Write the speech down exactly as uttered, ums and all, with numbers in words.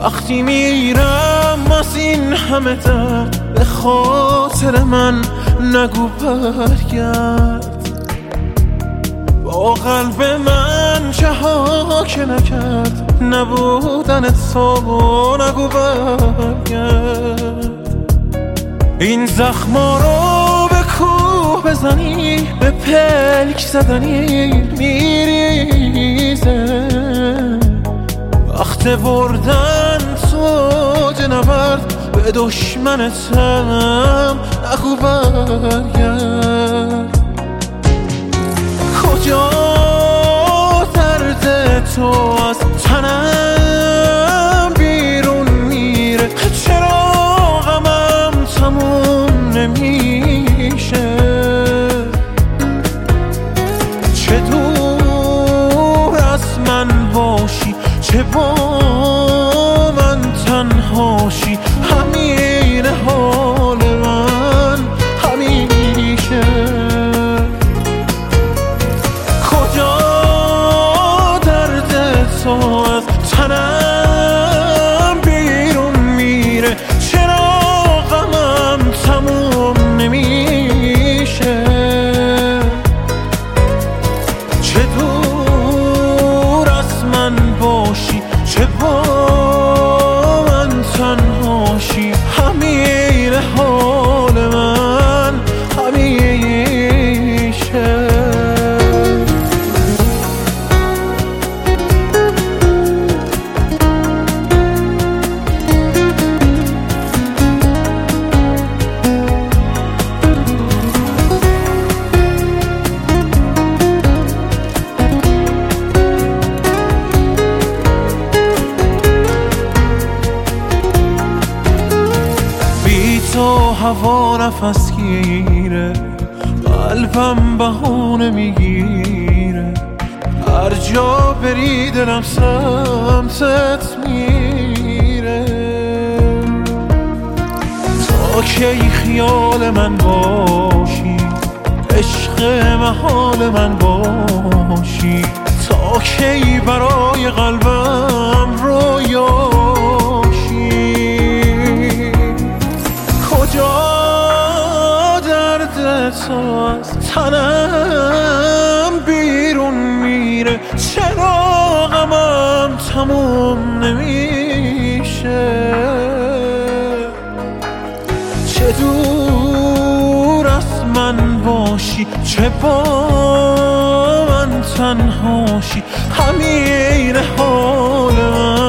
وقتی میرم از این همه درد به خاطر من نگو برگرد. با قلب من چه ها که نکرد نبودن تو نگو برگرد. این زخما رو به کوه بزنی به پلک زدنی میریزه. وقت بردن تو جنورد به دشمنتم نگو برگرد. کجا درد تو از تنم بیرون میره؟ چرا غمم تموم نمیشه؟ چه دور از من باشی چه با من تنهاشی همین حال من همیشه. کجا درد تو از تنم بیرون میره؟ چرا غمم تموم نمیشه؟ چه دور از من باشی چه با من تنهاشی همین حال من همیشه. تو هوا نفس گیره قلبم بهونه میگیره. هر جا بری دلم سمتت میره. تا کی خیال من باشی عشق محال من باشی؟ تا کی برای قلبم رویاشی؟ کجا درد تو از تنم بیرون میره؟ چرا غمم تموم نمیشه؟ چه دور از من باشی چه با من تنهاشی همین حال من